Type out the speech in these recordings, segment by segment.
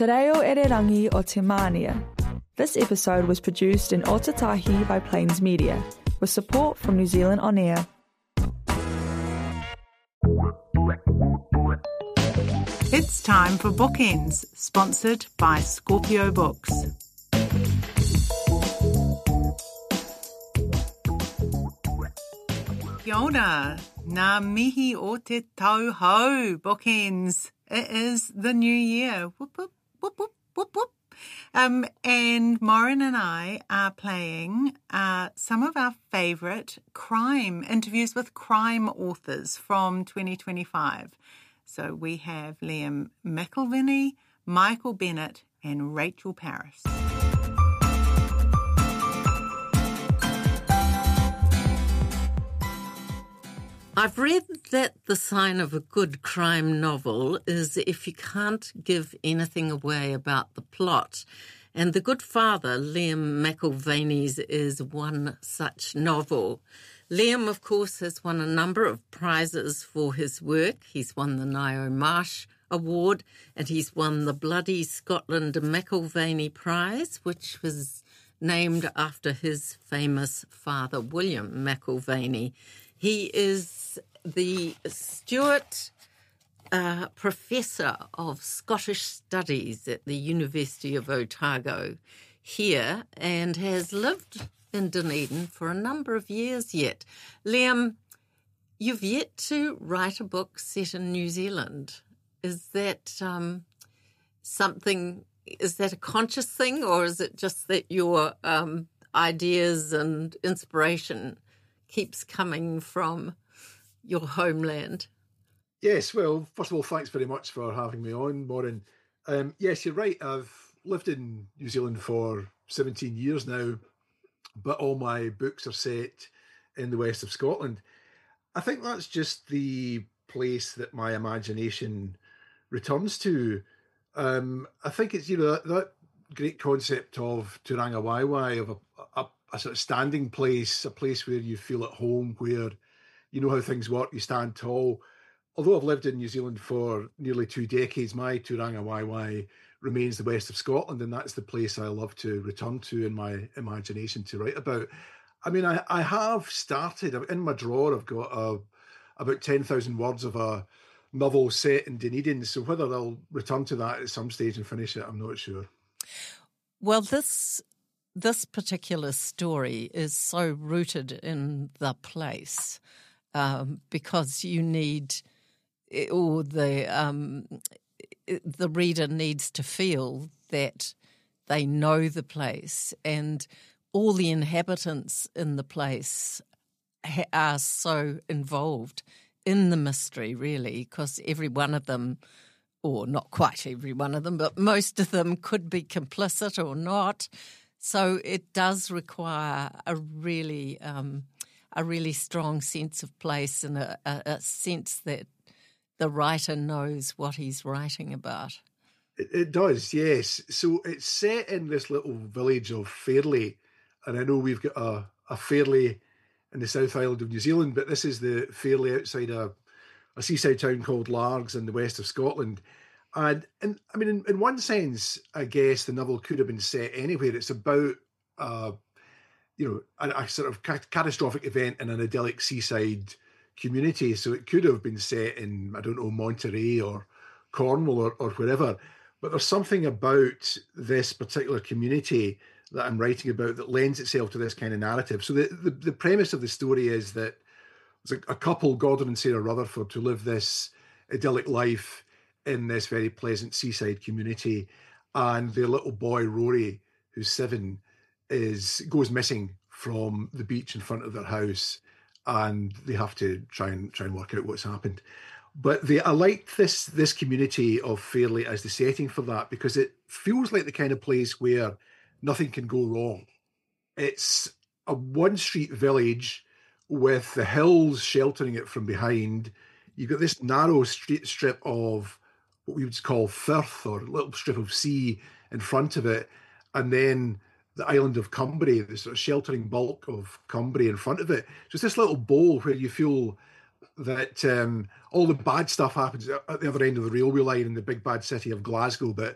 Te reo Ererangi o Te Mania. This episode was produced in Otatahi by Plains Media, with support from New Zealand On Air. It's time for Bookends, sponsored by Scorpio Books. Kia ora, ngā mihi o te tau hau, Bookends. It is the new year. Whoop, whoop, whoop, whoop, whoop, whoop. And Maureen and I are playing some of our favourite crime interviews with crime authors from 2025. So we have Liam McIlvanney, Michael Bennett, and Rachel Parris. I've read that the sign of a good crime novel is if you can't give anything away about the plot. And The Good Father, Liam McIlvanney's, is one such novel. Liam, of course, has won a number of prizes for his work. He's won the Ngaio Marsh Award and he's won the Bloody Scotland McIlvanney Prize, which was named after his famous father, William McIlvanney. He is the Stewart Professor of Scottish Studies at the University of Otago here and has lived in Dunedin for a number of years yet. Liam, you've yet to write a book set in New Zealand. Is that something, is that a conscious thing, or is it just that your ideas and inspiration keeps coming from your homeland? Yes, well, first of all, thanks very much for having me on, Maureen. Yes, you're right. I've lived in New Zealand for 17 years now, but all my books are set in the west of Scotland. I think that's just the place that my imagination returns to. I think it's, that great concept of Turanga Waiwai, of a sort of standing place, a place where you feel at home, where you know how things work, you stand tall. Although I've lived in New Zealand for nearly 2 decades, my Turanga Waiwai remains the west of Scotland, and that's the place I love to return to in my imagination to write about. I mean, I have started, in my drawer, I've got about 10,000 words of a novel set in Dunedin, so whether I'll return to that at some stage and finish it, I'm not sure. Well, this particular story is so rooted in the place because you need, or the reader needs to feel that they know the place, and all the inhabitants in the place are so involved in the mystery, really, because every one of them, or not quite every one of them, but most of them could be complicit or not. So it does require a really strong sense of place and a sense that the writer knows what he's writing about. It does, yes. So it's set in this little village of Fairlie, and I know we've got a Fairlie in the South Island of New Zealand, but this is the Fairlie outside a seaside town called Largs in the west of Scotland. And I mean, in one sense, I guess the novel could have been set anywhere. It's about, a sort of catastrophic event in an idyllic seaside community. So it could have been set in, I don't know, Monterey or Cornwall or wherever. But there's something about this particular community that I'm writing about that lends itself to this kind of narrative. So the premise of the story is that there's a couple, Gordon and Sarah Rutherford, who live this idyllic life in this very pleasant seaside community, and their little boy Rory, who's 7, goes missing from the beach in front of their house, and they have to try and work out what's happened. But I liked this community of Fairlie as the setting for that, because it feels like the kind of place where nothing can go wrong. It's a one-street village with the hills sheltering it from behind. You've got this narrow street strip of what we would call firth, or a little strip of sea in front of it, and then the island of Cumbria, the sort of sheltering bulk of Cumbria in front of it. So it's this little bowl where you feel that all the bad stuff happens at the other end of the railway line in the big bad city of Glasgow, but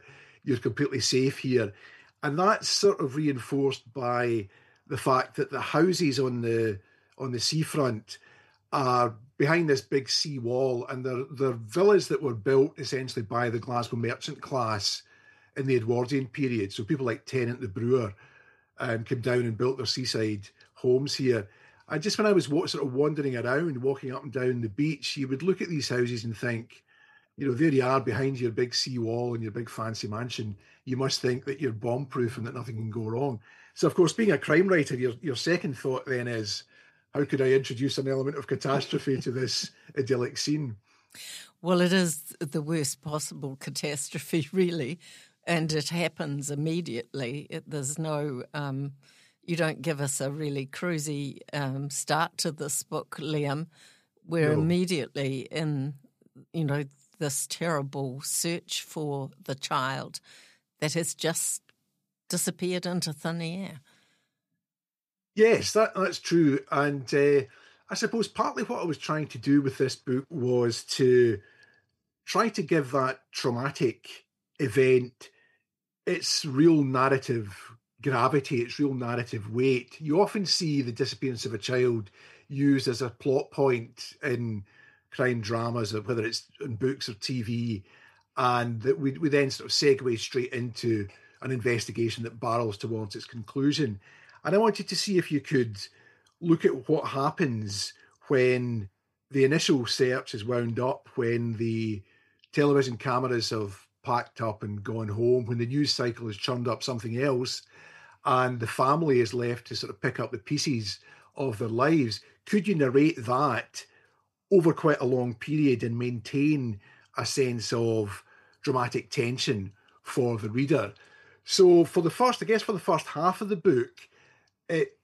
you're completely safe here. And that's sort of reinforced by the fact that the houses on the seafront are behind this big sea wall, and they're villas that were built essentially by the Glasgow merchant class in the Edwardian period. So people like Tennant the brewer came down and built their seaside homes here. And just when I was sort of wandering around, walking up and down the beach, you would look at these houses and think, there you are behind your big sea wall and your big fancy mansion. You must think that you're bomb-proof and that nothing can go wrong. So, of course, being a crime writer, your second thought then is, how could I introduce an element of catastrophe to this idyllic scene? Well, it is the worst possible catastrophe, really, and it happens immediately. There's no... you don't give us a really cruisy start to this book, Liam. We're immediately in, this terrible search for the child that has just disappeared into thin air. Yes, that's true. And I suppose partly what I was trying to do with this book was to try to give that traumatic event its real narrative gravity, its real narrative weight. You often see the disappearance of a child used as a plot point in crime dramas, or whether it's in books or TV, and that we then sort of segue straight into an investigation that barrels towards its conclusion. And I wanted to see if you could look at what happens when the initial search is wound up, when the television cameras have packed up and gone home, when the news cycle has churned up something else, and the family is left to sort of pick up the pieces of their lives. Could you narrate that over quite a long period and maintain a sense of dramatic tension for the reader? So for the first half of the book, it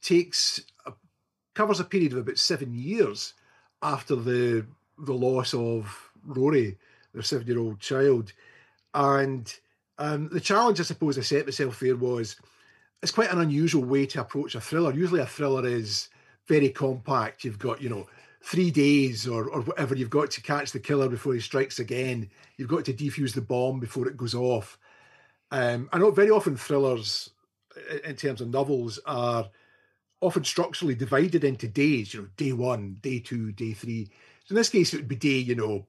covers a period of about 7 years after the loss of Rory, their 7-year-old child. And the challenge, I suppose, I set myself there was, it's quite an unusual way to approach a thriller. Usually a thriller is very compact. You've got, 3 days or whatever. You've got to catch the killer before he strikes again. You've got to defuse the bomb before it goes off. I know very often thrillers, in terms of novels, are often structurally divided into days, day 1, day 2, day 3. So in this case, it would be day,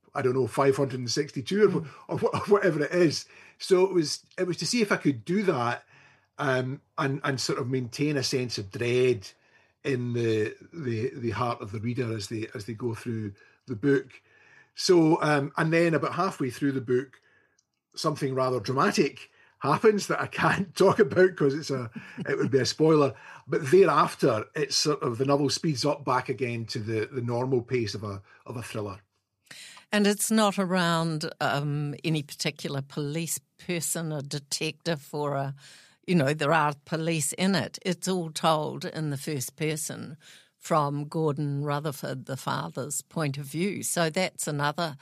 562 or whatever it is. So it was to see if I could do that and sort of maintain a sense of dread in the heart of the reader as they go through the book. So and then about halfway through the book, something rather dramatic happens that I can't talk about because it would be a spoiler. But thereafter, it's sort of the novel speeds up back again to the normal pace of a thriller. And it's not around any particular police person, a detective, or there are police in it. It's all told in the first person from Gordon Rutherford, the father's point of view. So that's another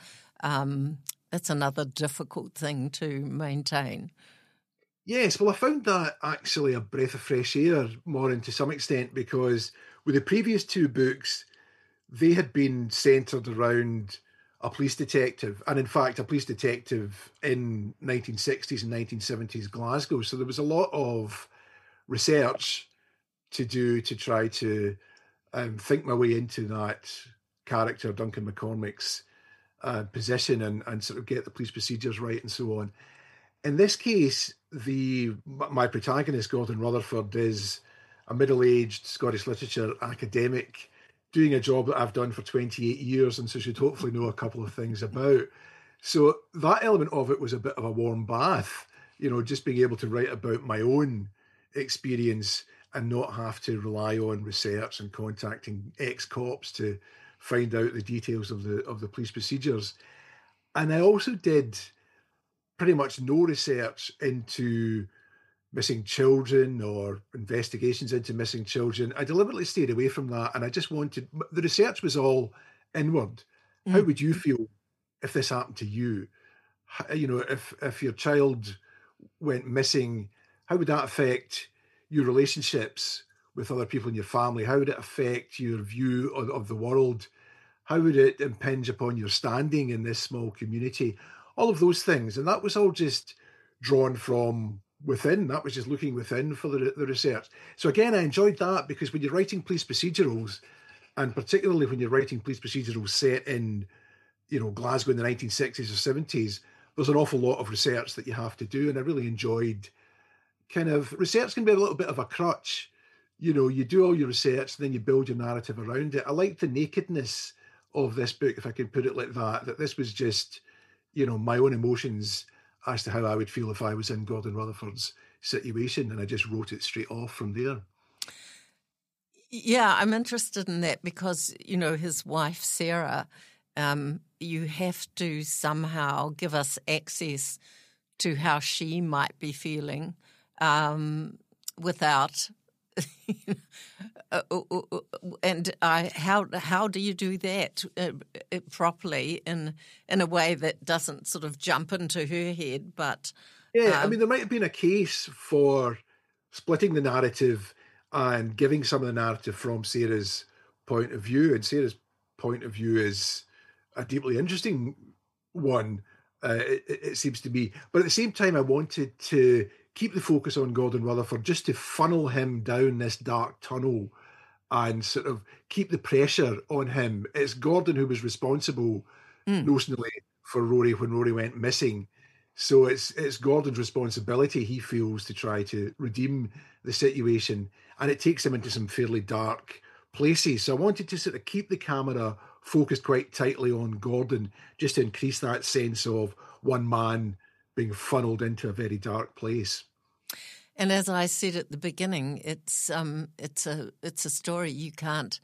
difficult thing to maintain. Yes, well, I found that actually a breath of fresh air, Maureen, to some extent, because with the previous 2 books, they had been centred around a police detective, and in fact, a police detective in 1960s and 1970s Glasgow. So there was a lot of research to do to try to think my way into that character, Duncan McCormick's position, and sort of get the police procedures right and so on. In this case, my protagonist, Gordon Rutherford, is a middle-aged Scottish literature academic doing a job that I've done for 28 years and so should hopefully know a couple of things about. So that element of it was a bit of a warm bath, just being able to write about my own experience and not have to rely on research and contacting ex-cops to find out the details of the police procedures. And I also did pretty much no research into missing children or investigations into missing children. I deliberately stayed away from that, and I just wanted, the research was all inward. How would you feel if this happened to you? If your child went missing, how would that affect your relationships with other people in your family? How would it affect your view of the world? How would it impinge upon your standing in this small community? All of those things. And that was all just drawn from within. That was just looking within for the research. So again, I enjoyed that, because when you're writing police procedurals, and particularly when you're writing police procedurals set in, Glasgow in the 1960s or 70s, there's an awful lot of research that you have to do. And I really enjoyed research can be a little bit of a crutch. You do all your research, then you build your narrative around it. I like the nakedness of this book, if I can put it like that this was just, my own emotions as to how I would feel if I was in Gordon Rutherford's situation, and I just wrote it straight off from there. Yeah, I'm interested in that because, his wife, Sarah, you have to somehow give us access to how she might be feeling without... how do you do that properly in a way that doesn't sort of jump into her head? But there might have been a case for splitting the narrative and giving some of the narrative from Sarah's point of view, and Sarah's point of view is a deeply interesting one. It seems to me, but at the same time, I wanted to keep the focus on Gordon Rutherford, just to funnel him down this dark tunnel and sort of keep the pressure on him. It's Gordon who was responsible, notionally, for Rory when Rory went missing. So it's Gordon's responsibility, he feels, to try to redeem the situation. And it takes him into some fairly dark places. So I wanted to sort of keep the camera focused quite tightly on Gordon, just to increase that sense of one man being funneled into a very dark place. And as I said at the beginning, it's a story you can't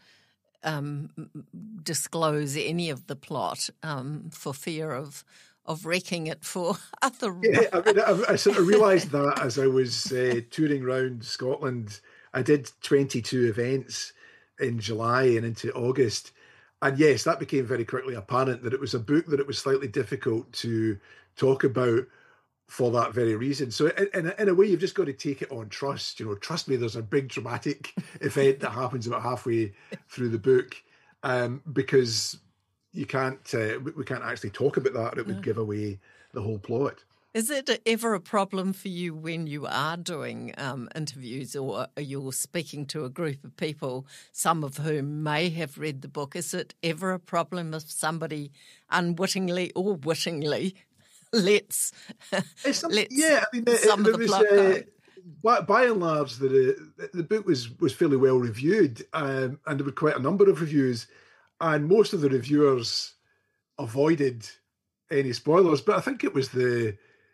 disclose any of the plot for fear of wrecking it for other. Yeah, I sort of realised that as I was touring around Scotland. I did 22 events in July and into August. And yes, that became very quickly apparent that it was a book that it was slightly difficult to talk about for that very reason. So in a way, you've just got to take it on trust. Trust me, there's a big dramatic event that happens about halfway through the book, because we can't actually talk about that, or it would give away the whole plot. Is it ever a problem for you when you are doing interviews, or you're speaking to a group of people, some of whom may have read the book? Is it ever a problem if somebody unwittingly or wittingly lets some of the plot go? By and large, the book was fairly well reviewed, and there were quite a number of reviews, and most of the reviewers avoided any spoilers. But I think it was the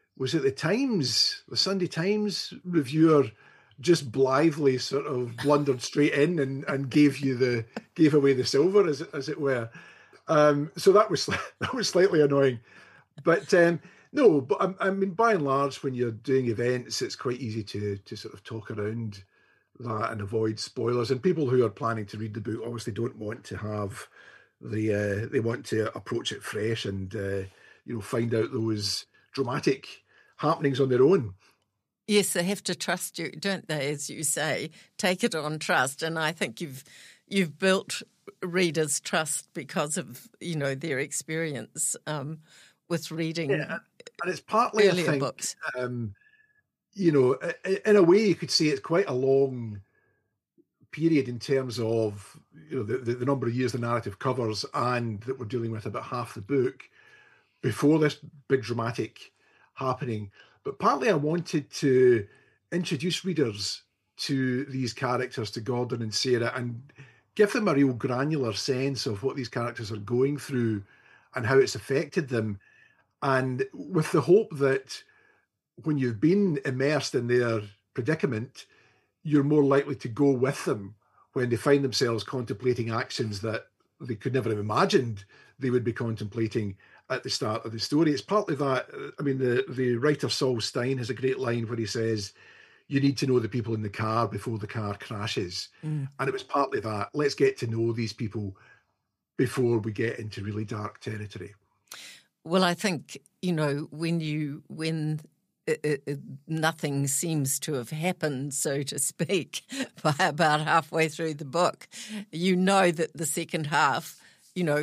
Sunday Times reviewer just blithely sort of blundered straight in and gave away the silver, as it were. So that was slightly annoying. But no, but I mean, by and large, when you're doing events, it's quite easy to sort of talk around that and avoid spoilers. And people who are planning to read the book obviously don't want to have they want to approach it fresh and find out those dramatic happenings on their own. Yes, they have to trust you, don't they? As you say, take it on trust, and I think you've built readers' trust because of their experience with reading. Yeah, and it's partly earlier books. In a way, you could say it's quite a long period in terms of the number of years the narrative covers, and that we're dealing with about half the book before this big dramatic happening. But partly I wanted to introduce readers to these characters, to Gordon and Sarah, and give them a real granular sense of what these characters are going through and how it's affected them. And with the hope that when you've been immersed in their predicament, you're more likely to go with them when they find themselves contemplating actions that they could never have imagined they would be contemplating at the start of the story. It's partly that. I mean, the writer Saul Stein has a great line where he says, you need to know the people in the car before the car crashes. And it was partly that. Let's get to know these people before we get into really dark territory. Well, I think, when nothing seems to have happened, so to speak, by about halfway through the book, that the second half,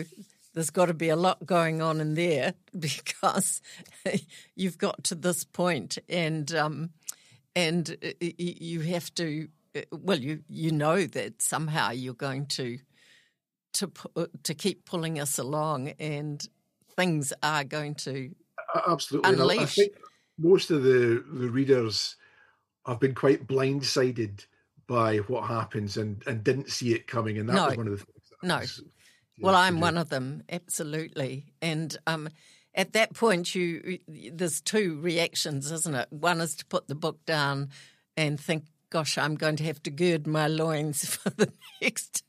there's got to be a lot going on in there because you've got to this point and you have to, well, you know that somehow you're going to keep pulling us along and things are going to absolutely unleash. I think most of the readers have been quite blindsided by what happens and didn't see it coming, and that was one of the things. Well, I'm one of them, absolutely. And at that point, there's two reactions, isn't it? One is to put the book down and think, "Gosh, I'm going to have to gird my loins for the next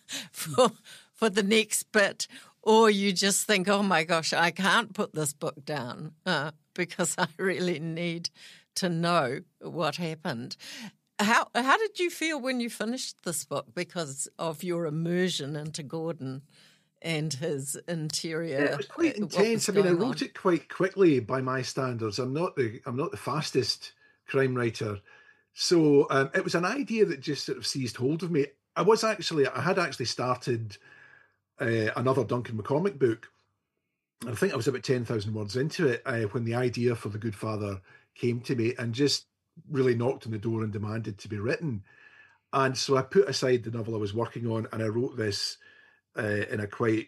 for the next bit," or you just think, "Oh my gosh, I can't put this book down because I really need to know what happened." How did you feel when you finished this book because of your immersion into Gordon and his interior? Yeah, it was quite intense. I mean, I wrote it quite quickly by my standards. I'm not the fastest crime writer, so it was an idea that just sort of seized hold of me. I had actually started another Duncan McCormick book. I think I was about 10,000 words into it when the idea for The Good Father came to me, and just really knocked on the door and demanded to be written. And so I put aside the novel I was working on, and I wrote this in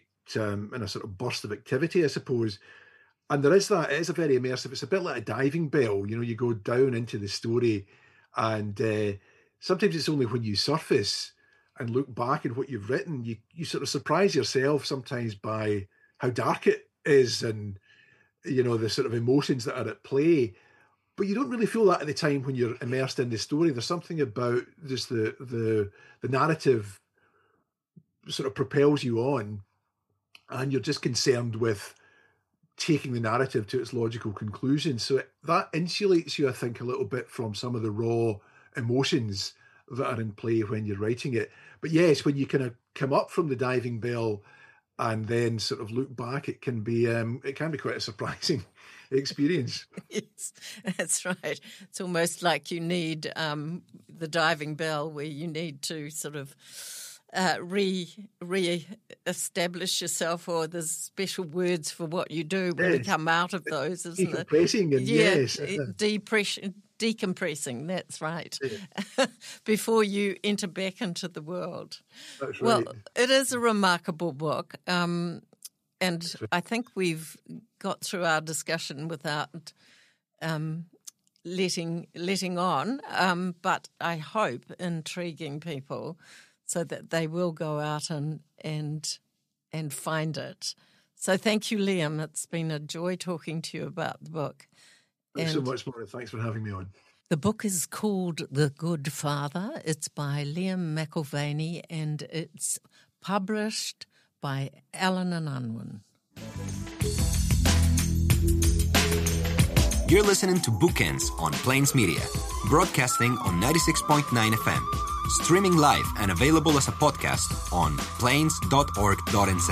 a sort of burst of activity, I suppose. And it is a very immersive. It's a bit like a diving bell. You know, you go down into the story, and sometimes it's only when you surface and look back at what you've written, you sort of surprise yourself sometimes by how dark it is, and you know, the sort of emotions that are at play. But you don't really feel that at the time when you're immersed in the story. There's something about just the narrative sort of propels you on, and you're just concerned with taking the narrative to its logical conclusion. So that insulates you, I think, a little bit from some of the raw emotions that are in play when you're writing it. But yes, when you kind of come up from the diving bell and then sort of look back, it can be quite a surprising experience. Yes, that's right. It's almost like you need the diving bell, where you need to sort of re-establish yourself, or there's special words for what you do when you come out of those, isn't it? Decompressing, and decompressing, that's right. Yeah. Before you enter back into the world. That's well, right. It is a remarkable book. And I think we've got through our discussion without letting on, but I hope intriguing people so that they will go out and find it. So thank you, Liam. It's been a joy talking to you about the book. Thanks so much, Maura. Thanks for having me on. The book is called The Good Father. It's by Liam McIlvaney, and it's published by Allen and Unwin. You're listening to Bookends on Plains Media, broadcasting on 96.9 FM, streaming live and available as a podcast on plains.org.nz.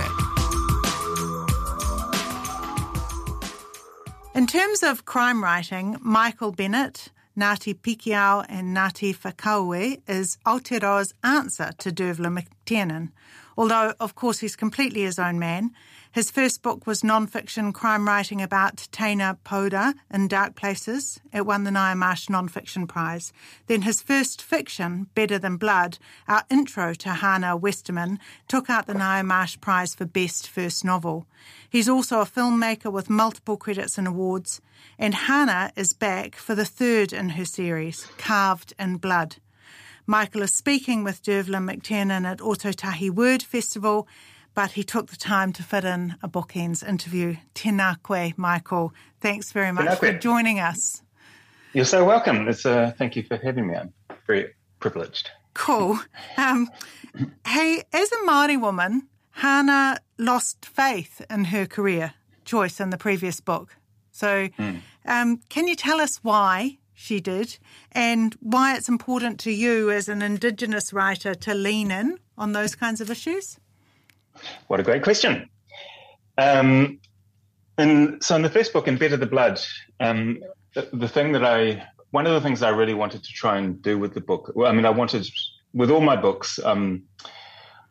In terms of crime writing, Michael Bennett, Ngāti Pikiao and Ngāti Whakaue is Aotearoa's answer to Dervla McTiernan. Although, of course, he's completely his own man. His first book was non-fiction crime writing about Teina Pouda in Dark Places. It won the Nyamarsh Non-Fiction Prize. Then his first fiction, Better Than Blood, our intro to Hannah Westerman, took out the Nyamarsh Prize for Best First Novel. He's also a filmmaker with multiple credits and awards. And Hannah is back for the third in her series, Carved in Blood. Michael is speaking with Dervla McTiernan at Ōtautahi Word Festival, but he took the time to fit in a Bookends interview. Tēnā koe, Michael. Thanks very much for joining us. You're so welcome. Thank you for having me. I'm very privileged. Cool. Hey, as a Māori woman, Hannah lost faith in her career choice in the previous book. So can you tell us why she did, and why it's important to you as an Indigenous writer to lean in on those kinds of issues? What a great question. In the first book, In Better the Blood, one of the things I really wanted to try and do with the book, with all my books,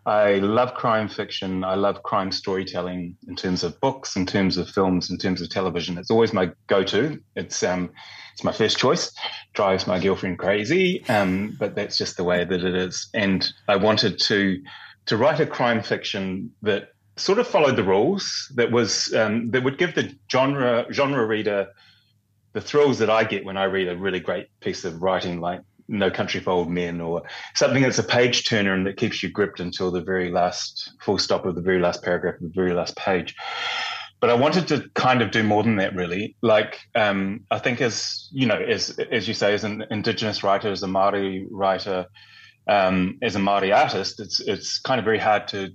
I love crime fiction. I love crime storytelling in terms of books, in terms of films, in terms of television. It's always my go-to. It's my first choice. Drives my girlfriend crazy, but that's just the way that it is. And I wanted to write a crime fiction that sort of followed the rules, that was that would give the genre reader the thrills that I get when I read a really great piece of writing like No Country for Old Men, or something that's a page turner and that keeps you gripped until the very last full stop of the very last paragraph of the very last page. But I wanted to kind of do more than that, really. Like, I think as you say, as an Indigenous writer, as a Māori writer, as a Māori artist, it's kind of very hard to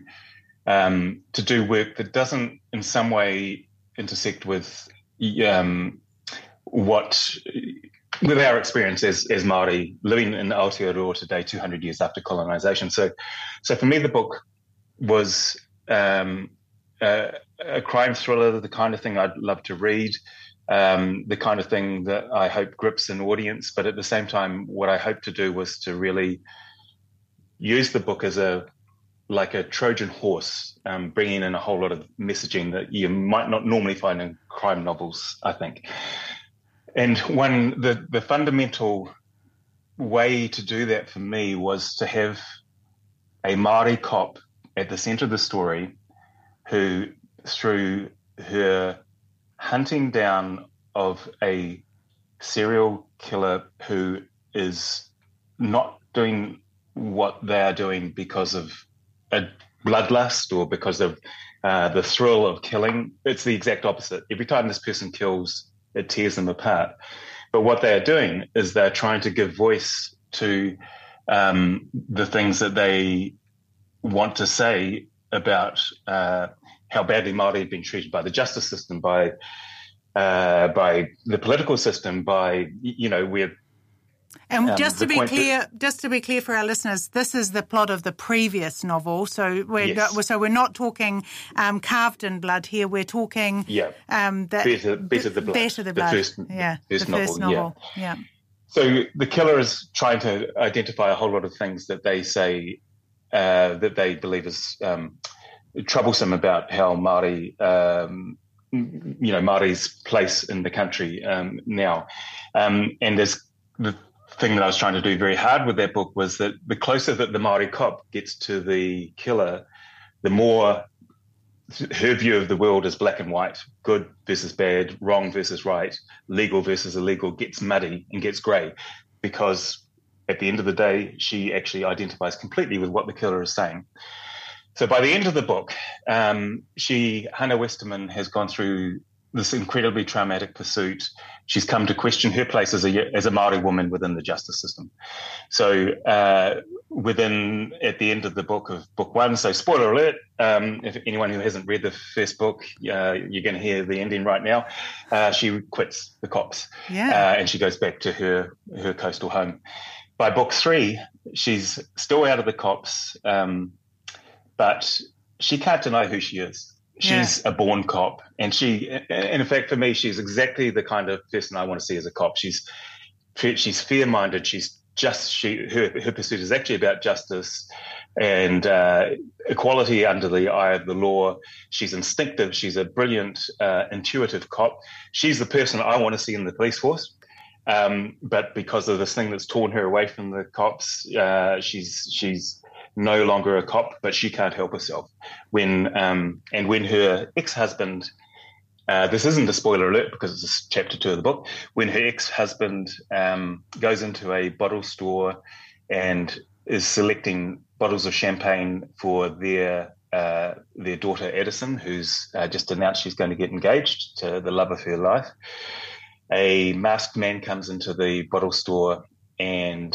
do work that doesn't in some way intersect with with our experience as Māori living in Aotearoa today, 200 years after colonisation. So for me, the book was a crime thriller, the kind of thing I'd love to read, the kind of thing that I hope grips an audience. But at the same time, what I hoped to do was to really use the book as like a Trojan horse, bringing in a whole lot of messaging that you might not normally find in crime novels, I think. And the fundamental way to do that for me was to have a Māori cop at the centre of the story who, through her hunting down of a serial killer who is not doing what they are doing because of a bloodlust or because of the thrill of killing. It's the exact opposite. Every time this person kills, it tears them apart. But what they are doing is they're trying to give voice to the things that they want to say about how badly Māori have been treated by the justice system, by the political system, we're. And just to be clear for our listeners, this is the plot of the previous novel. So we're not talking Carved in Blood here. We're talking Better the Blood. Better the Blood. The first novel. Yeah. So the killer is trying to identify a whole lot of things that they say that they believe is troublesome about how Māori, Māori's place in the country now. And there's the thing that I was trying to do very hard with that book was that the closer that the Māori cop gets to the killer, the more her view of the world is black and white, good versus bad, wrong versus right, legal versus illegal, gets muddy and gets grey, because at the end of the day, she actually identifies completely with what the killer is saying. So by the end of the book, Hannah Westerman has gone through this incredibly traumatic pursuit. She's come to question her place as a Māori woman within the justice system. So at the end of the book of book one, so spoiler alert, if anyone who hasn't read the first book, you're going to hear the ending right now. She quits the cops and she goes back to her coastal home. By book three, she's still out of the cops, but she can't deny who she is. She's a born cop, and in fact, for me, she's exactly the kind of person I want to see as a cop. She's fair-minded. Her pursuit is actually about justice and equality under the eye of the law. She's instinctive. She's a brilliant, intuitive cop. She's the person I want to see in the police force. But because of this thing that's torn her away from the cops, she's no longer a cop, but she can't help herself. When her ex-husband, this isn't a spoiler alert because it's chapter 2 of the book, when her ex-husband goes into a bottle store and is selecting bottles of champagne for their daughter Edison, who's just announced she's going to get engaged to the love of her life, a masked man comes into the bottle store and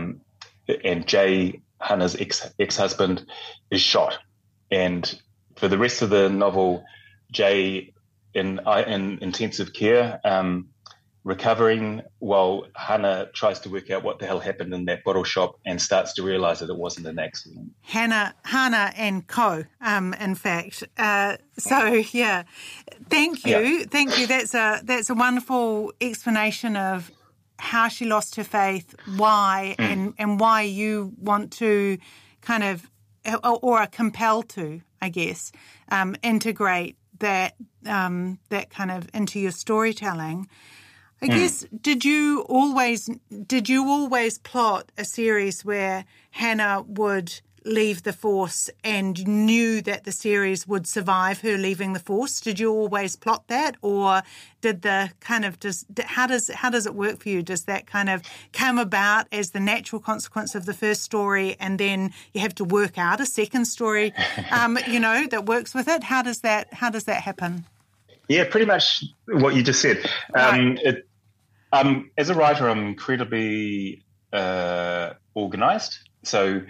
Jay, Hannah's ex-husband, is shot. And for the rest of the novel, Jay in intensive care, recovering, while Hannah tries to work out what the hell happened in that bottle shop and starts to realise that it wasn't an accident. Hannah and co, in fact. Thank you. Yeah. Thank you. That's a wonderful explanation of how she lost her faith, why, and why you want to kind of or are compelled to, I guess, integrate that kind of into your storytelling. I guess, did you always plot a series where Hannah would leave the Force and knew that the series would survive her leaving the Force? Did you always plot that, or did the kind of how does it work for you? Does that kind of come about as the natural consequence of the first story, and then you have to work out a second story, that works with it? How does that happen? Yeah, pretty much what you just said. Right. As a writer, I'm incredibly organised. So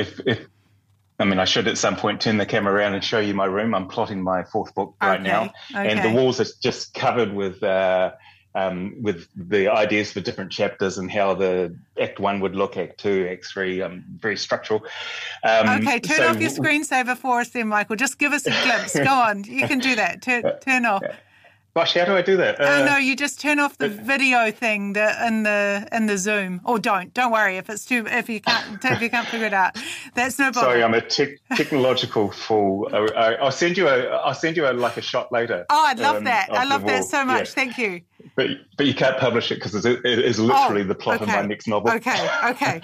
I should at some point turn the camera around and show you my room. I'm plotting my fourth book right now, and the walls are just covered with the ideas for different chapters and how the Act 1 would look, Act 2, Act 3. Very structural. Turn off your screensaver for us then, Michael. Just give us a glimpse. Go on. You can do that. Turn off. Gosh, how do I do that? No, you just turn off the video thing in the Zoom. Or don't worry if you can't figure it out. That's no problem. Sorry, I'm a technological fool. I'll send you a shot later. Oh, I'd love that. I love that so much. Yeah. Thank you. But you can't publish it because it is literally the plot of my next novel. Okay.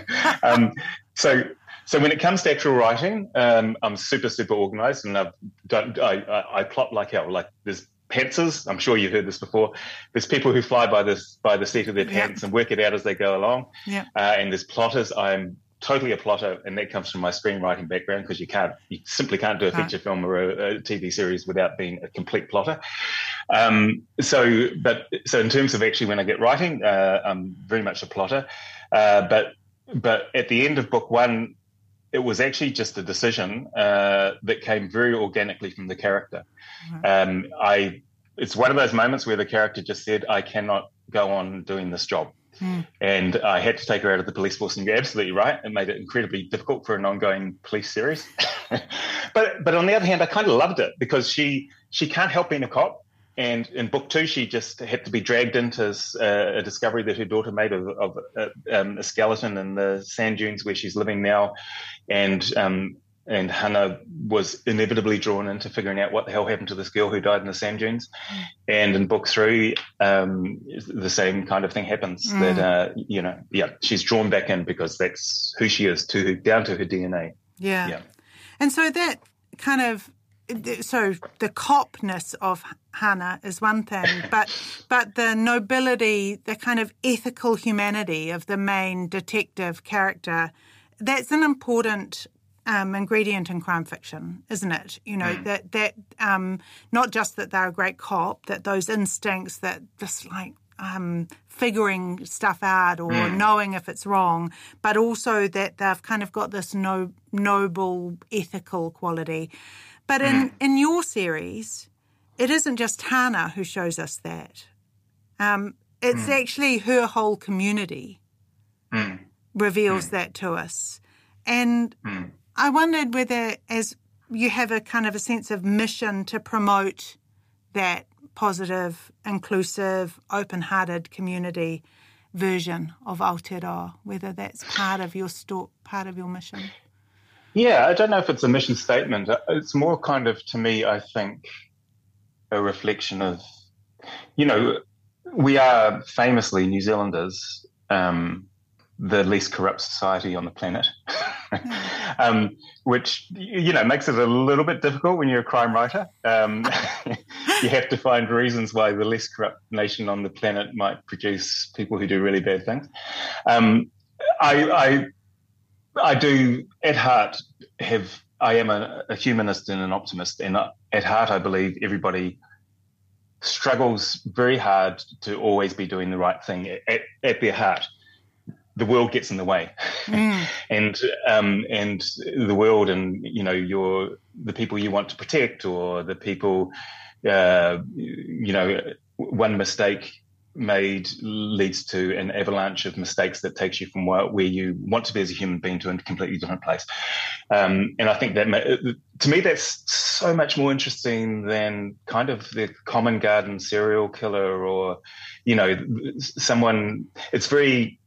So when it comes to actual writing, I'm super, super organised, and I plot like hell. Like there's pantsers. I'm sure you've heard this before. There's people who fly by the seat of their pants and work it out as they go along. Yeah. And there's plotters. I'm totally a plotter, and that comes from my screenwriting background, because you simply can't do a feature film or a TV series without being a complete plotter. So in terms of actually when I get writing, I'm very much a plotter. But at the end of book one, it was actually just a decision that came very organically from the character. Mm-hmm. It's one of those moments where the character just said, I cannot go on doing this job. And I had to take her out of the police force. And you're absolutely right. It made it incredibly difficult for an ongoing police series. But on the other hand, I kind of loved it, because she can't help being a cop. And in book two, she just had to be dragged into a discovery that her daughter made of a skeleton in the sand dunes where she's living now. And Hannah was inevitably drawn into figuring out what the hell happened to this girl who died in the sand dunes. And in book three, the same kind of thing happens. That she's drawn back in because that's who she is, down to her DNA. Yeah. And so that kind of, so the copness of Hannah is one thing, but the nobility, the kind of ethical humanity of the main detective character, that's an important ingredient in crime fiction, isn't it? That not just that they're a great cop, that those instincts that just like figuring stuff out or knowing if it's wrong, but also that they've kind of got this noble ethical quality. But in your series, it isn't just Hannah who shows us that. It's actually her whole community reveals that to us. And I wondered whether, as you have a kind of a sense of mission to promote that positive, inclusive, open-hearted community version of Aotearoa, whether that's part of your mission. Yeah, I don't know if it's a mission statement. It's more kind of, to me, I think, a reflection of, we are famously, New Zealanders, the least corrupt society on the planet, which, makes it a little bit difficult when you're a crime writer. You have to find reasons why the least corrupt nation on the planet might produce people who do really bad things. I do, at heart, I am a humanist and an optimist, and at heart I believe everybody struggles very hard to always be doing the right thing at their heart. The world gets in the way, and the world, and the people you want to protect, or the people, one mistake made leads to an avalanche of mistakes that takes you from where you want to be as a human being to a completely different place. And I think that, to me, that's so much more interesting than kind of the common garden serial killer, or, someone. It's very.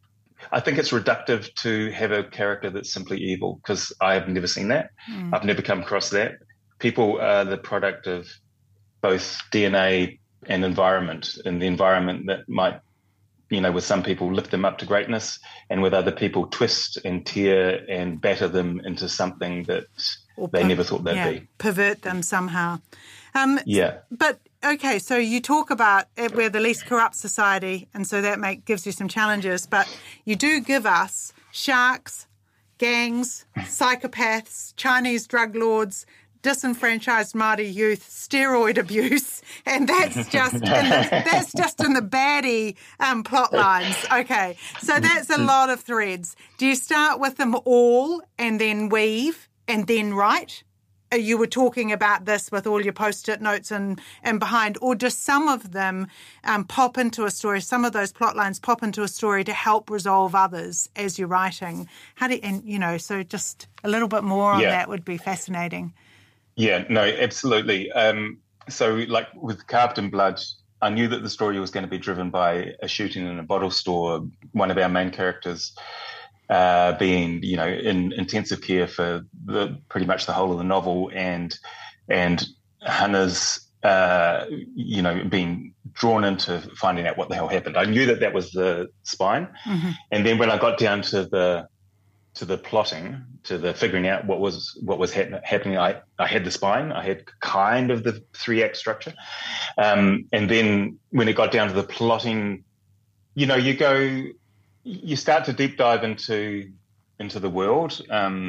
I think it's reductive to have a character that's simply evil, because I have never seen that. I've never come across that. People are the product of both DNA and environment, and the environment that might, with some people lift them up to greatness, and with other people twist and tear and batter them into something that they never thought they'd be. Pervert them somehow. Yeah. But, okay, so you talk about we're the least corrupt society, and so that gives you some challenges, but you do give us sharks, gangs, psychopaths, Chinese drug lords, disenfranchised Māori youth, steroid abuse, and that's just in the baddie plot lines. Okay, so that's a lot of threads. Do you start with them all and then weave and then write? You were talking about this with all your Post-it notes and behind, or do some of them pop into a story, some of those plot lines pop into a story to help resolve others as you're writing? So just a little bit more on that would be fascinating. Yeah, no, absolutely. So like with Carved in Blood, I knew that the story was going to be driven by a shooting in a bottle store, one of our main characters being, in intensive care for pretty much the whole of the novel, and Hannah's, being drawn into finding out what the hell happened. I knew that was the spine. Mm-hmm. And then when I got down to the plotting, to the figuring out what was happening, I had the spine, I had kind of the 3-act structure. And then when it got down to the plotting, you start to deep dive into the world.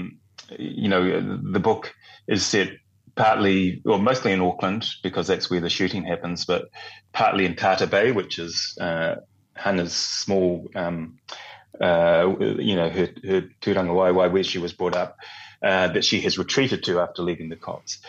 The book is set partly, or mostly in Auckland, because that's where the shooting happens, but partly in Tata Bay, which is Hannah's small her tūranga waiwai, where she was brought up, that she has retreated to after leaving the cops.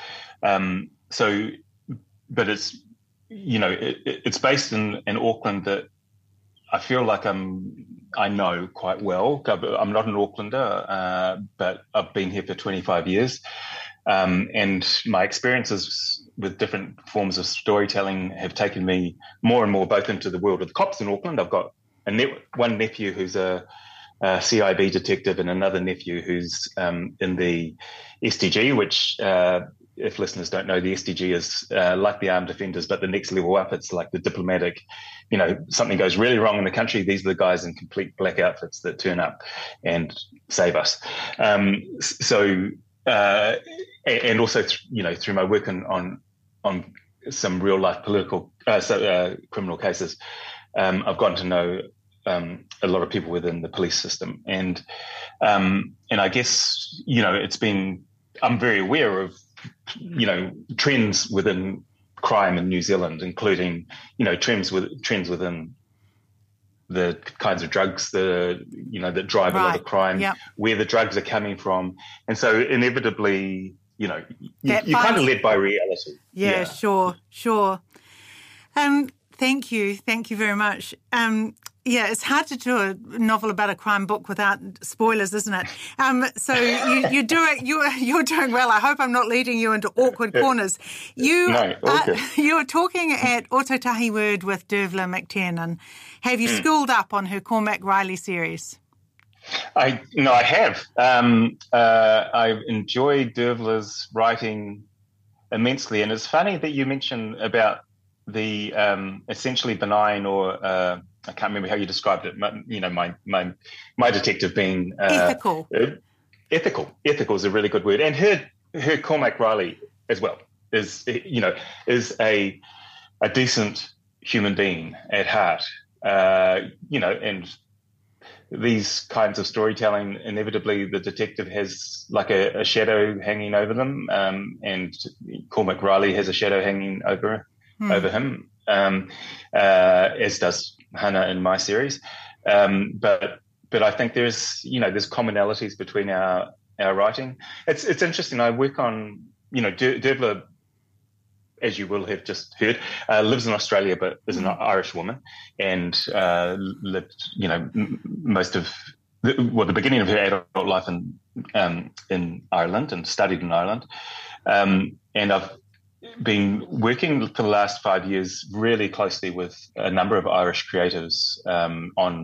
But it's, it's based in Auckland that I feel like I know quite well. I'm not an Aucklander, but I've been here for 25 years. And my experiences with different forms of storytelling have taken me more and more both into the world of the cops in Auckland. I've got one nephew who's a CIB detective, and another nephew who's in the SDG, which, if listeners don't know, the SDG is like the armed defenders, but the next level up. It's like the diplomatic, something goes really wrong in the country, these are the guys in complete black outfits that turn up and save us. And also, through my work on some real life political criminal cases, I've gotten to know a lot of people within the police system, and I guess I'm very aware of trends within crime in New Zealand, including trends within the kinds of drugs that drive a lot of crime, where the drugs are coming from, and so inevitably, you're kind of led by reality. Yeah. Sure. Thank you very much. It's hard to do a novel about a crime book without spoilers, isn't it? So you do it. You're doing well. I hope I'm not leading you into awkward corners. You were talking at Ōtautahi Word with Dervla McTiernan. Have you schooled up on her Cormac Riley series? I have. I enjoy Dervla's writing immensely, and it's funny that you mention about the essentially benign, or I can't remember how you described it. My detective being ethical. Ethical is a really good word, and her Cormac Riley as well is a decent human being at heart. And these kinds of storytelling, inevitably the detective has like a shadow hanging over them, and Cormac Riley has a shadow hanging over him, as does Hannah in my series. But I think there's commonalities between our writing. It's interesting. I work on, Dervla, as you will have just heard, lives in Australia but is an Irish woman, and lived, most of the beginning of her adult life in Ireland, and studied in Ireland. And I've been working for the last 5 years really closely with a number of Irish creatives on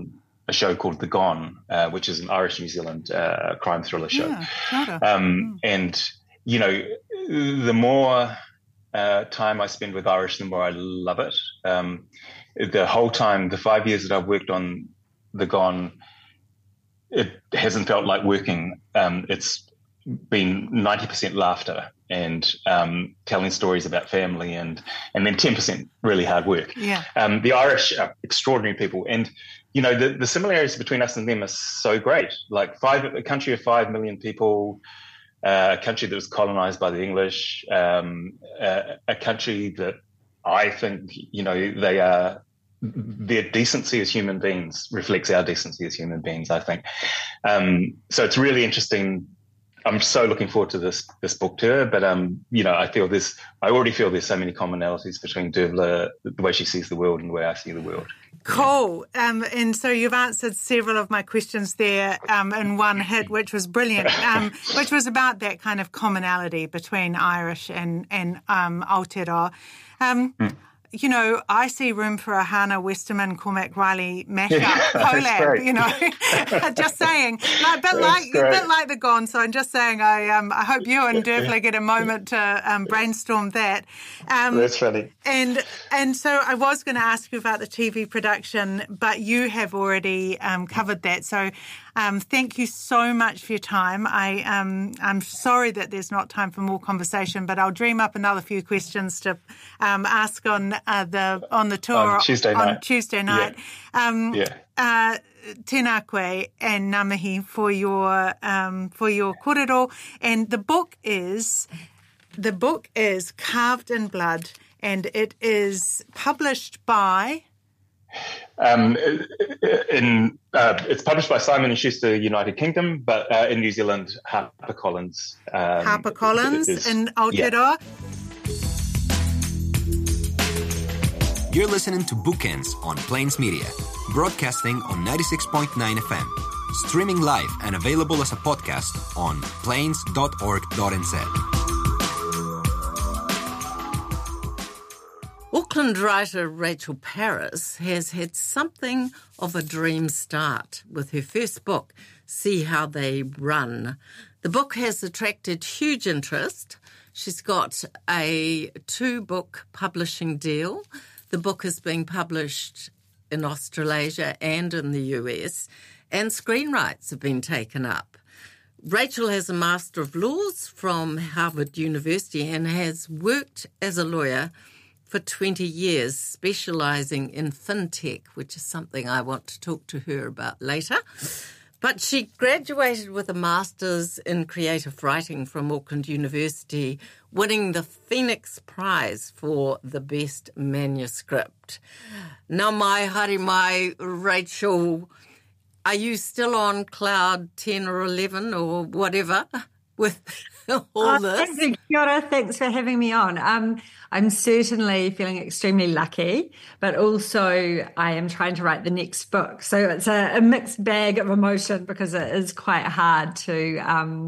a show called The Gone, which is an Irish New Zealand crime thriller show. And, you know, the more time I spend with Irish, the more I love it. The whole time, the 5 years that I've worked on The Gone, it hasn't felt like working. It's been 90% laughter and telling stories about family, and then 10% really hard work. The Irish are extraordinary people, and you know the similarities between us and them are so great. Like a country of 5 million people, a country that was colonized by the English, a country that I think, you know, their decency as human beings reflects our decency as human beings, I think. So it's really interesting. I'm so looking forward to this book tour, but you know, I already feel there's so many commonalities between Dervla, the way she sees the world and the way I see the world. Cool. And so you've answered several of my questions there in one hit, which was brilliant, which was about that kind of commonality between Irish and Aotearoa. You know, I see room for a Hannah Westerman, Cormac Riley mashup collab. You know, just saying, a bit like The Gone. So I'm just saying, I hope you and Dervla get a moment to brainstorm that. That's funny. And so I was going to ask you about the TV production, but you have already covered that. So thank you so much for your time. I'm sorry that there's not time for more conversation, but I'll dream up another few questions to ask on the tour on Tuesday night. Tēnā koe and ngā mihi for your kōrero. And the book is Carved in Blood, and it is published by. It's published by Simon & Schuster, United Kingdom, but in New Zealand, HarperCollins. HarperCollins in Aotearoa. You're listening to Bookends on Plains Media, broadcasting on 96.9 FM, streaming live and available as a podcast on plains.org.nz. Auckland writer Rachel Parris has had something of a dream start with her first book, See How They Run. The book has attracted huge interest. She's got a 2-book publishing deal. The book is being published in Australasia and in the US, and screen rights have been taken up. Rachel has a Master of Laws from Harvard University and has worked as a lawyer for 20 years, specialising in fintech, which is something I want to talk to her about later. But she graduated with a Master's in Creative Writing from Auckland University, winning the Phoenix Prize for the Best Manuscript. Nā mai, haere mai, Rachel, are you still on cloud 10 or 11 or whatever with all this? Kia ora, thanks for having me on. I'm certainly feeling extremely lucky, but also I am trying to write the next book. So it's a mixed bag of emotion, because it is quite hard to,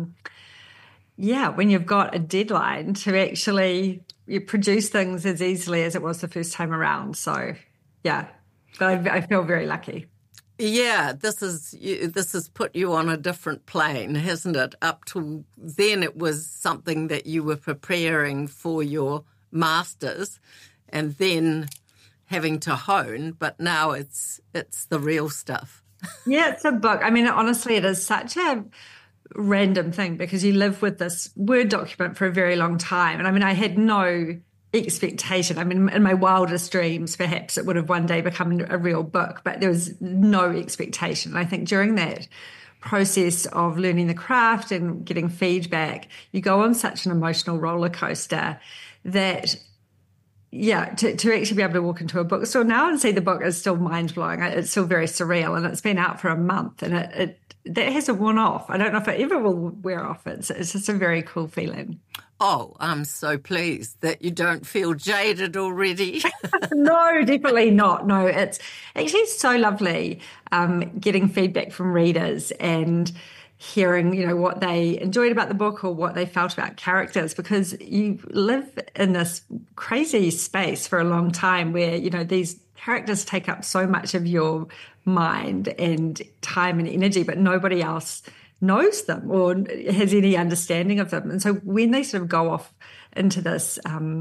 when you've got a deadline, to actually produce things as easily as it was the first time around. So, yeah, but I feel very lucky. Yeah, this has put you on a different plane, hasn't it? Up to then it was something that you were preparing for your Masters and then having to hone, but now it's the real stuff. Yeah, it's a book. I mean, honestly, it is such a random thing, because you live with this Word document for a very long time. And I mean, I had no expectation. I mean, in my wildest dreams, perhaps it would have one day become a real book, but there was no expectation. And I think during that process of learning the craft and getting feedback, you go on such an emotional roller coaster that, to actually be able to walk into a bookstore now and see the book is still mind-blowing. It's still very surreal, and it's been out for a month, and that hasn't worn off. I don't know if it ever will wear off. It's just a very cool feeling. Oh, I'm so pleased that you don't feel jaded already. No, definitely not. No, it's actually so lovely getting feedback from readers and hearing, what they enjoyed about the book or what they felt about characters, because you live in this crazy space for a long time where, these characters take up so much of your mind and time and energy, but nobody else knows them or has any understanding of them. And so when they sort of go off into this,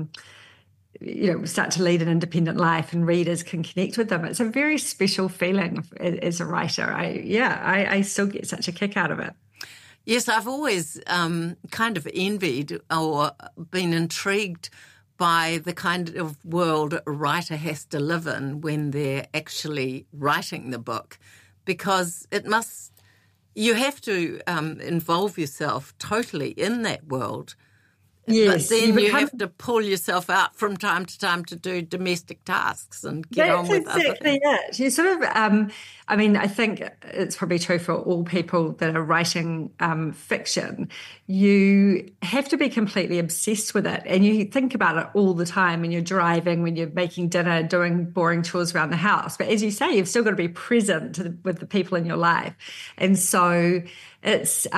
start to lead an independent life and readers can connect with them, it's a very special feeling as a writer. I still get such a kick out of it. Yes, I've always kind of envied or been intrigued by the kind of world a writer has to live in when they're actually writing the book, because you have to involve yourself totally in that world. Yes, but then you have to pull yourself out from time to time to do domestic tasks and get on with other things. That's exactly it. You sort of, I think it's probably true for all people that are writing fiction. You have to be completely obsessed with it, and you think about it all the time when you're driving, when you're making dinner, doing boring chores around the house. But as you say, you've still got to be present with the people in your life. And so it's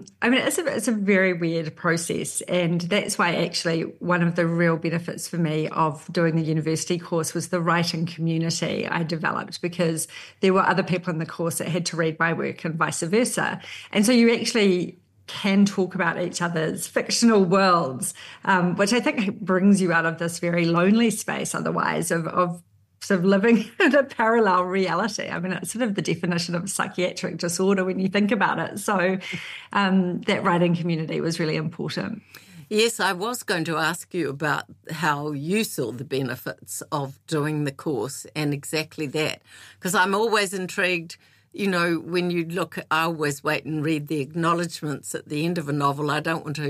a very weird process, and that's why actually one of the real benefits for me of doing the university course was the writing community I developed, because there were other people in the course that had to read my work and vice versa. And so you actually can talk about each other's fictional worlds, which I think brings you out of this very lonely space otherwise of sort of living in a parallel reality. I mean, it's sort of the definition of psychiatric disorder when you think about it. So that writing community was really important. Yes, I was going to ask you about how you saw the benefits of doing the course and exactly that, because I'm always intrigued, when you look, I always wait and read the acknowledgements at the end of a novel. I don't want to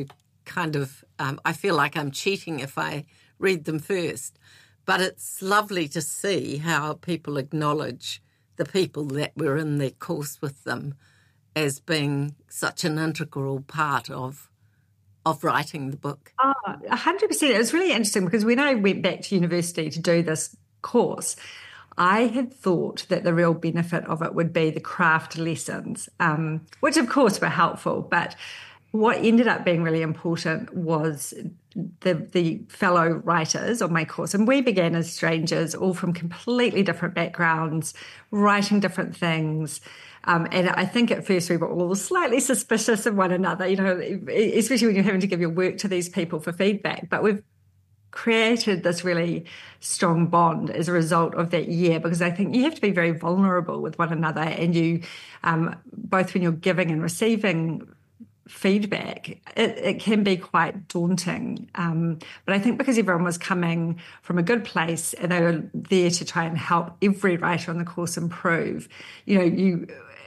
I feel like I'm cheating if I read them first. But it's lovely to see how people acknowledge the people that were in their course with them as being such an integral part of writing the book. 100%. It was really interesting because when I went back to university to do this course, I had thought that the real benefit of it would be the craft lessons, which of course were helpful, but what ended up being really important was the fellow writers on my course. And we began as strangers, all from completely different backgrounds, writing different things. And I think at first we were all slightly suspicious of one another, especially when you're having to give your work to these people for feedback. But we've created this really strong bond as a result of that year, because I think you have to be very vulnerable with one another, and you, both when you're giving and receiving feedback, it can be quite daunting. But I think because everyone was coming from a good place and they were there to try and help every writer on the course improve, we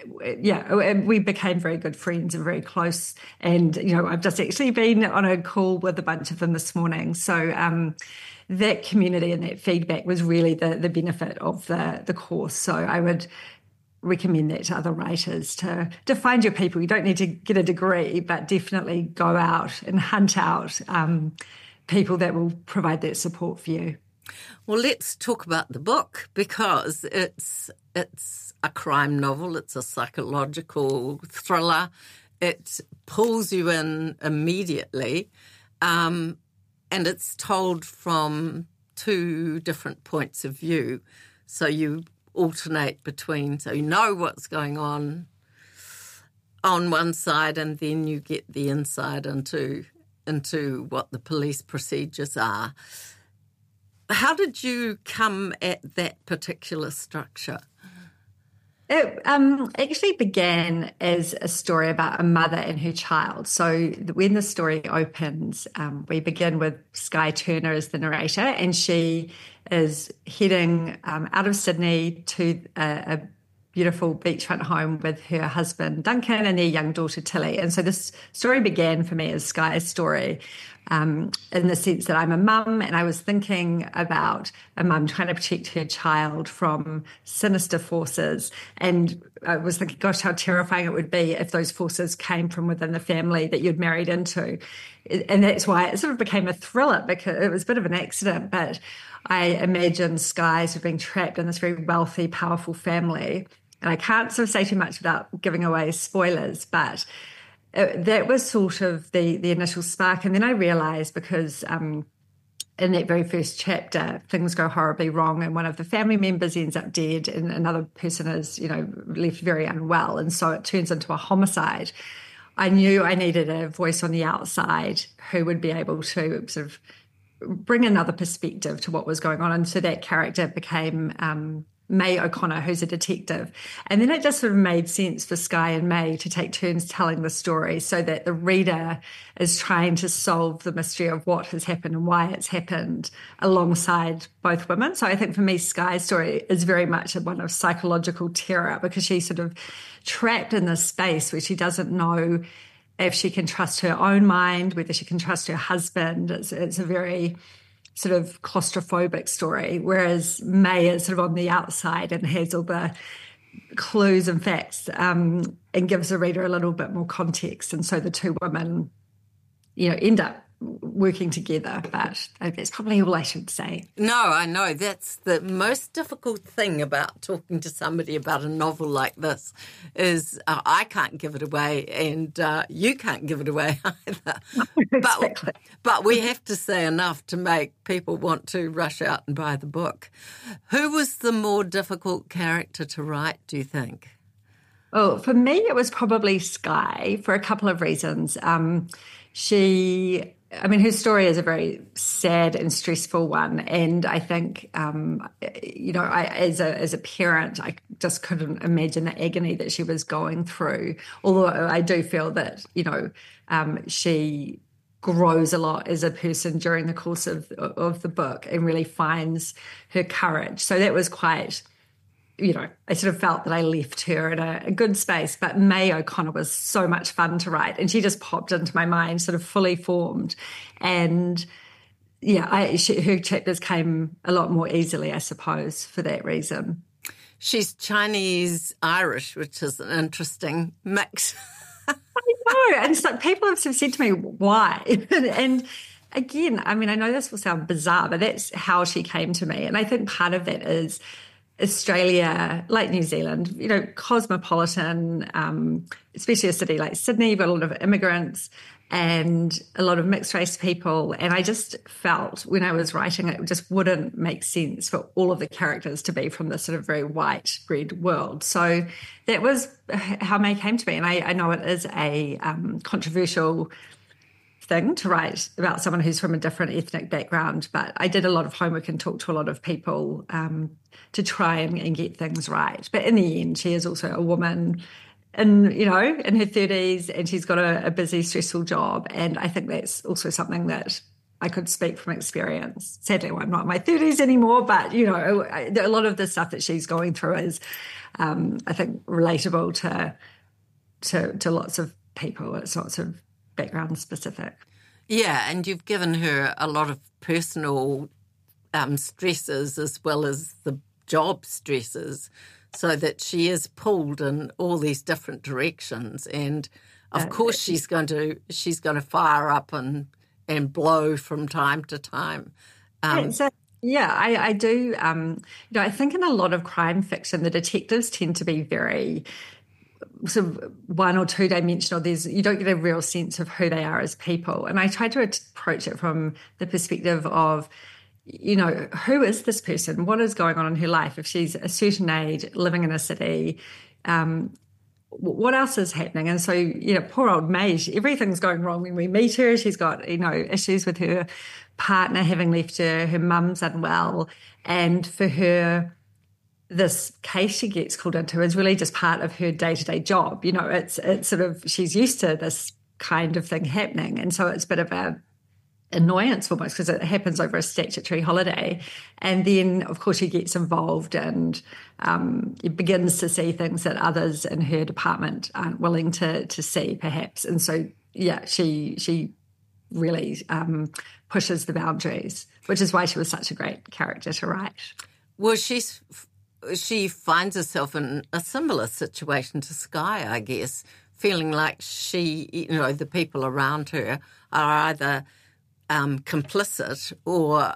became very good friends and very close. And, I've just actually been on a call with a bunch of them this morning. So that community and that feedback was really the benefit of the course. So I would recommend that to other writers to find your people. You don't need to get a degree, but definitely go out and hunt out people that will provide that support for you. Well, let's talk about the book, because it's a crime novel. It's a psychological thriller. It pulls you in immediately, and it's told from two different points of view. So you alternate between, so you know what's going on one side, and then you get the insight into what the police procedures are. How did you come at that particular structure? It actually began as a story about a mother and her child. So when the story opens, we begin with Skye Turner as the narrator, and she is heading out of Sydney to a beautiful beachfront home with her husband Duncan and their young daughter Tilly. And so this story began for me as Skye's story, in the sense that I'm a mum, and I was thinking about a mum trying to protect her child from sinister forces. And I was thinking, gosh, how terrifying it would be if those forces came from within the family that you'd married into. And that's why it sort of became a thriller, because it was a bit of an accident, but I imagined Skye sort of being trapped in this very wealthy, powerful family. And I can't sort of say too much without giving away spoilers, but that was sort of the initial spark. And then I realised, because in that very first chapter, things go horribly wrong and one of the family members ends up dead and another person is, left very unwell. And so it turns into a homicide. I knew I needed a voice on the outside who would be able to sort of bring another perspective to what was going on. And so that character became May O'Connor, who's a detective. And then it just sort of made sense for Skye and May to take turns telling the story so that the reader is trying to solve the mystery of what has happened and why it's happened alongside both women. So I think for me, Skye's story is very much one of psychological terror because she's sort of trapped in this space where she doesn't know if she can trust her own mind, whether she can trust her husband. It's a very sort of claustrophobic story, whereas May is sort of on the outside and has all the clues and facts and gives the reader a little bit more context. And so the two women, end up working together, but that's probably all I should say. No, I know. That's the most difficult thing about talking to somebody about a novel like this is I can't give it away and you can't give it away either. Exactly. But we have to say enough to make people want to rush out and buy the book. Who was the more difficult character to write, do you think? Oh, for me, it was probably Skye for a couple of reasons. Her story is a very sad and stressful one. And I think, as a parent, I just couldn't imagine the agony that she was going through. Although I do feel that, she grows a lot as a person during the course of the book and really finds her courage. So that was quite... I sort of felt that I left her in a good space, but May O'Connor was so much fun to write and she just popped into my mind sort of fully formed. And her chapters came a lot more easily, I suppose, for that reason. She's Chinese-Irish, which is an interesting mix. I know, and it's like people have sort of said to me, why? And again, I know this will sound bizarre, but that's how she came to me. And I think part of that is Australia, like New Zealand, cosmopolitan, especially a city like Sydney, but a lot of immigrants and a lot of mixed race people. And I just felt when I was writing it just wouldn't make sense for all of the characters to be from this sort of very white bread world. So that was how May came to me. And I know it is a controversial thing to write about someone who's from a different ethnic background, but I did a lot of homework and talked to a lot of people to try and get things right. But in the end, she is also a woman in her 30s and she's got a busy, stressful job. And I think that's also something that I could speak from experience. Sadly, I'm not in my 30s anymore, but, a lot of the stuff that she's going through is, I think, relatable to lots of people. It's not sort of background specific. Yeah, and you've given her a lot of personal stresses as well as the job stresses so that she is pulled in all these different directions. And of course she's going to fire up and blow from time to time. I do. I think in a lot of crime fiction, the detectives tend to be very sort of one or two dimensional. You don't get a real sense of who they are as people. And I try to approach it from the perspective of, who is this person? What is going on in her life? If she's a certain age, living in a city, what else is happening? And so, poor old May, everything's going wrong when we meet her. She's got, issues with her partner having left her, her mum's unwell. And for her, this case she gets called into is really just part of her day-to-day job. It's sort of, she's used to this kind of thing happening. And so it's a bit of a annoyance almost because it happens over a statutory holiday. And then, of course, she gets involved and begins to see things that others in her department aren't willing to see, perhaps. And so, she really pushes the boundaries, which is why she was such a great character to write. Well, she finds herself in a similar situation to Skye, I guess, feeling like she, the people around her are either complicit or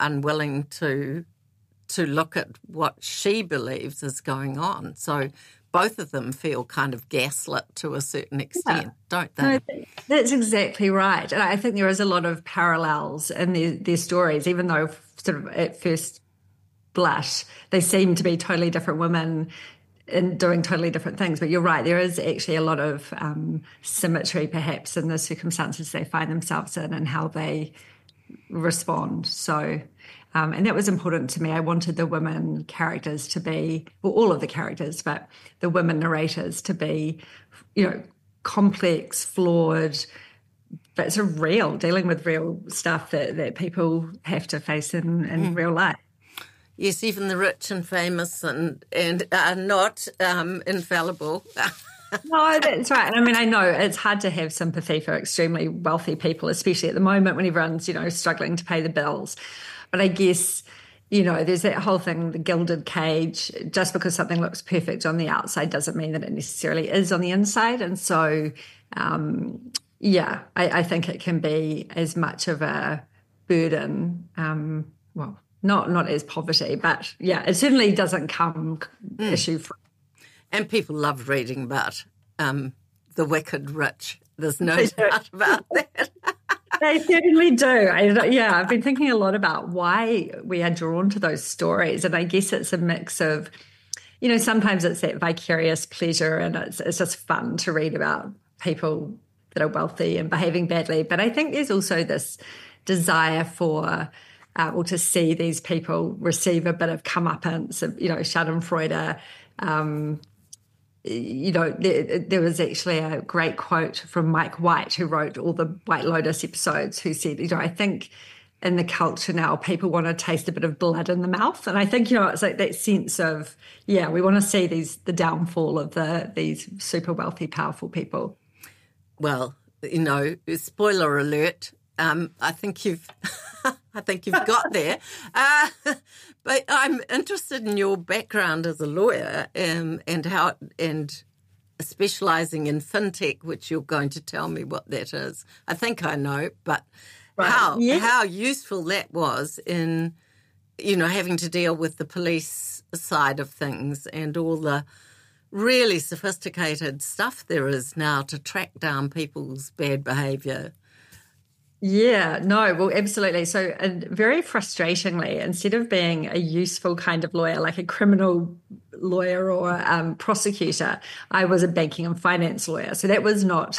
unwilling to look at what she believes is going on. So both of them feel kind of gaslit to a certain extent, don't they? No, that's exactly right. And I think there is a lot of parallels in their stories, even though sort of at first blush they seem to be totally different women and doing totally different things. But you're right, there is actually a lot of symmetry perhaps in the circumstances they find themselves in and how they respond. So and that was important to me. I wanted the women characters to be, well, all of the characters, but the women narrators to be, complex, flawed, but sort of real, dealing with real stuff that people have to face in real life. Yes, even the rich and famous and are not infallible. No, that's right. And I mean, I know it's hard to have sympathy for extremely wealthy people, especially at the moment when everyone's, struggling to pay the bills. But I guess, there's that whole thing, the gilded cage. Just because something looks perfect on the outside doesn't mean that it necessarily is on the inside. And so, I think it can be as much of a burden, not as poverty, but it certainly doesn't come issue free. And people love reading about the wicked rich. There's no doubt about that. They certainly do. I've been thinking a lot about why we are drawn to those stories. And I guess it's a mix of, sometimes it's that vicarious pleasure and it's just fun to read about people that are wealthy and behaving badly. But I think there's also this desire for or to see these people receive a bit of comeuppance, schadenfreude. There was actually a great quote from Mike White, who wrote all the White Lotus episodes, who said, I think in the culture now, people want to taste a bit of blood in the mouth. And I think, it's like that sense of, we want to see the downfall of these super wealthy, powerful people. Well, spoiler alert, I think you've got there. But I'm interested in your background as a lawyer and specialising in fintech, which you're going to tell me what that is. I think I know, but how useful that was in, having to deal with the police side of things and all the really sophisticated stuff there is now to track down people's bad behaviour. Yeah, no, well, absolutely. So very frustratingly, instead of being a useful kind of lawyer, like a criminal lawyer or prosecutor, I was a banking and finance lawyer. So that was not,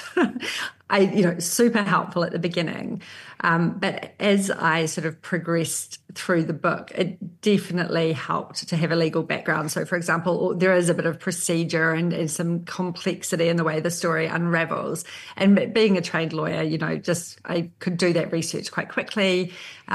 super helpful at the beginning. But as I sort of progressed through the book, it definitely helped to have a legal background. So, for example, there is a bit of procedure and some complexity in the way the story unravels. And being a trained lawyer, I could do that research quite quickly.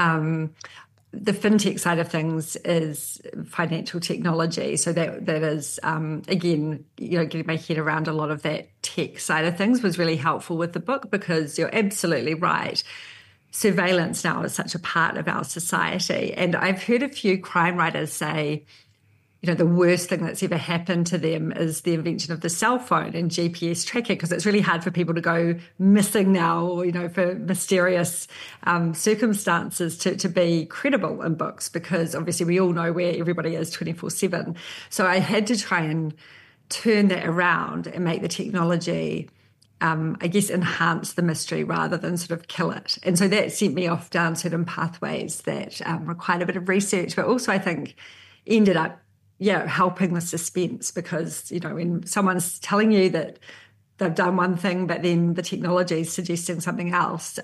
The fintech side of things is financial technology. So that is, again, getting my head around a lot of that tech side of things was really helpful with the book, because you're absolutely right. Surveillance now is such a part of our society. And I've heard a few crime writers say, the worst thing that's ever happened to them is the invention of the cell phone and GPS tracking, because it's really hard for people to go missing now, or, for mysterious circumstances to be credible in books, because obviously we all know where everybody is 24/7. So I had to try and turn that around and make the technology, enhance the mystery rather than sort of kill it. And so that sent me off down certain pathways that required a bit of research, but also I think ended up helping the suspense, because, when someone's telling you that they've done one thing, but then the technology is suggesting something else,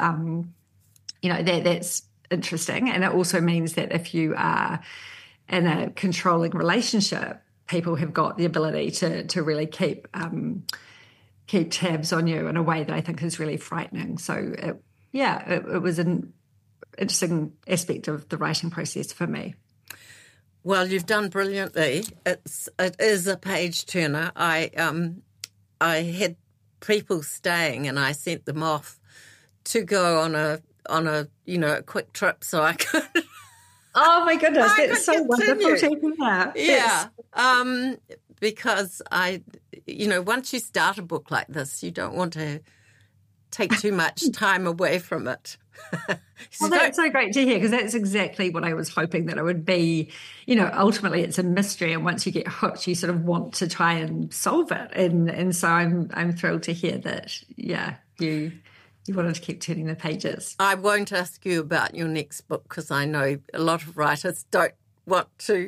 that's interesting. And it also means that if you are in a controlling relationship, people have got the ability to really keep tabs on you in a way that I think is really frightening. So, it was an interesting aspect of the writing process for me. Well, you've done brilliantly. It is a page turner. I had people staying, and I sent them off to go on a quick trip so I could. Oh my goodness, that's so wonderful to hear. Yeah, because once you start a book like this, you don't want to take too much time away from it. Well, that's so great to hear, because that's exactly what I was hoping that it would be. You know, ultimately it's a mystery, and once you get hooked, you sort of want to try and solve it. And so I'm thrilled to hear that, you wanted to keep turning the pages. I won't ask you about your next book, because I know a lot of writers don't want to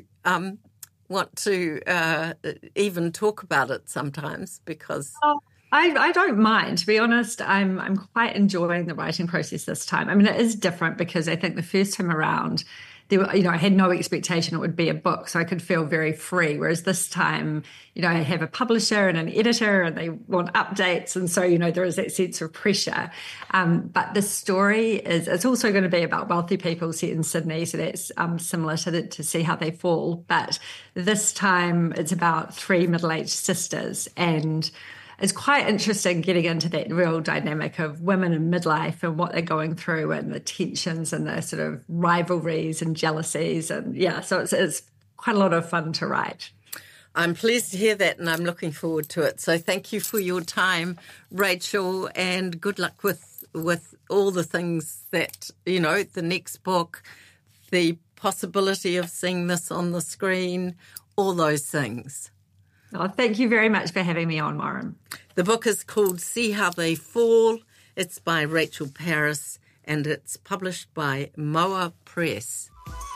even talk about it sometimes, because... I don't mind, to be honest. I'm quite enjoying the writing process this time. I mean, it is different because I think the first time around, I had no expectation it would be a book, so I could feel very free. Whereas this time, I have a publisher and an editor, and they want updates, and so there is that sense of pressure. But the story it's also going to be about wealthy people set in Sydney, so that's similar to See How They Fall. But this time, it's about 3 middle-aged sisters, and it's quite interesting getting into that real dynamic of women in midlife and what they're going through, and the tensions and the sort of rivalries and jealousies. And so it's quite a lot of fun to write. I'm pleased to hear that, and I'm looking forward to it. So thank you for your time, Rachel, and good luck with all the things that, the next book, the possibility of seeing this on the screen, all those things. Oh, thank you very much for having me on, Maureen. The book is called See How They Fall. It's by Rachel Parris, and it's published by Moa Press.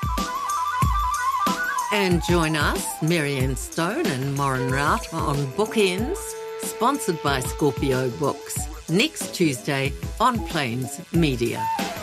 And join us, Marianne Stone and Maureen Rout, on Bookends, sponsored by Scorpio Books, next Tuesday on Plains Media.